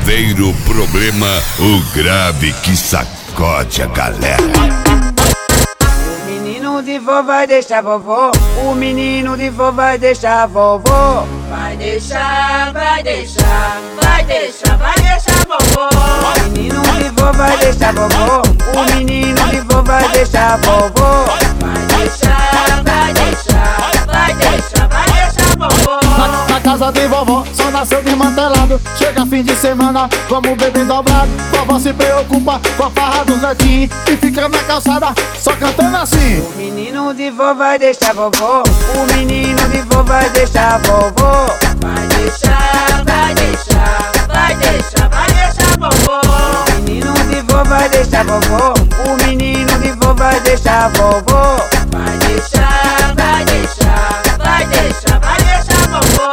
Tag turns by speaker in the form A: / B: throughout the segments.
A: Saveiro Problema, o grave que sacode a galera.
B: O menino de vó vai deixar vovó. O menino de vó vai deixar vovó.
C: Vai deixar, vai deixar, vai deixar, vai deixar vovó.
B: O menino de vó vai deixar vovó. O menino de vó vai deixar vovó.
C: Vai deixar, vai deixar, vai deixar, vai deixar vovó.
D: Na casa de vovó só nasceu desmantelado. Chega fim de semana, vamos beber dobrado. Vovó se preocupa com a farra dos netinhos e fica na calçada só cantando assim.
B: O menino de vó vai deixar vovó. O menino de vó vai deixar vovó.
C: Vai deixar, vai deixar, vai deixar, vai deixar vovó.
B: O menino de vó vai deixar vovó. O menino de vó vai deixar vovó.
C: Vai deixar, vai deixar, vai deixar, vai deixar vovó.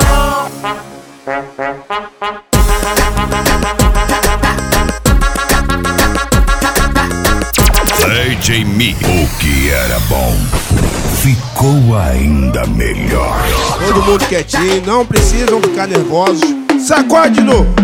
A: DJ Mi, o que era bom ficou ainda melhor.
E: Todo mundo quietinho, não precisam ficar nervosos. Sacode de novo.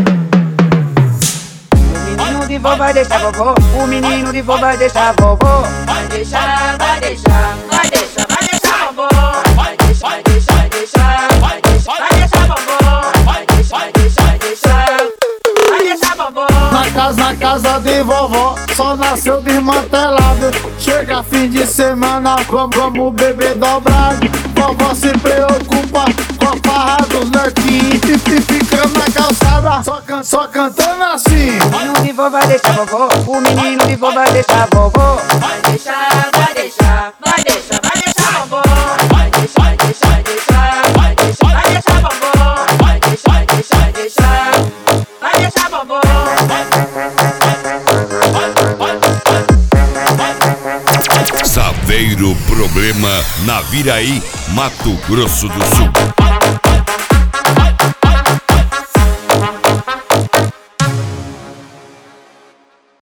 B: O menino de vó vai deixar vovó. O menino de vó vai deixar vovó.
C: Vai deixar, vai deixar, vai deixar, vai deixar vovó. Vai deixar, vai deixar, vai deixar, vai deixar, vai deixar vovó. Vai deixar, vai deixar, vai deixar, vai deixar vovó.
D: Na casa de vovó só nasceu desmantelado. Chega fim de semana, vamos beber dobrado. Vovó se preocupa com a farra dos netinhos e fica na calçada só cantando assim.
B: O menino de vó vai deixar vovó. O menino de vó vai deixar vovó.
C: Vai deixar, vai deixar, vai deixar, vai deixar vovó. Vai deixar, vai deixar, vai deixar, vai deixar, vai deixar vovó. Vai deixar, vai deixar, vai deixar, vai deixar vovó.
A: Saveiro Problema, na Viraí, Mato Grosso do Sul.